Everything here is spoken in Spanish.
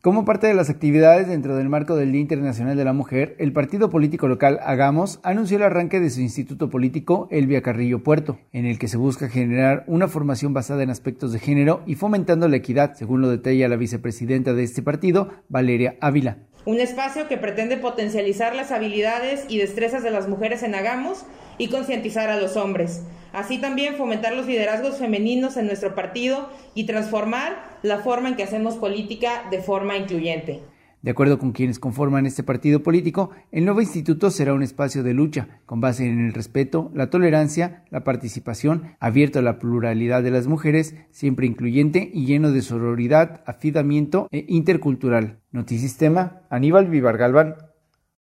Como parte de las actividades dentro del marco del Día Internacional de la Mujer, el partido político local Hagamos anunció el arranque de su instituto político Elvia Carrillo Puerto, en el que se busca generar una formación basada en aspectos de género y fomentando la equidad, según lo detalla la vicepresidenta de este partido, Valeria Ávila. Un espacio que pretende potencializar las habilidades y destrezas de las mujeres en Hagamos y concientizar a los hombres. Así también fomentar los liderazgos femeninos en nuestro partido y transformar la forma en que hacemos política de forma incluyente. De acuerdo con quienes conforman este partido político, el nuevo instituto será un espacio de lucha con base en el respeto, la tolerancia, la participación, abierto a la pluralidad de las mujeres, siempre incluyente y lleno de sororidad, afidamiento e intercultural. Notisistema, Aníbal Vivar Galván.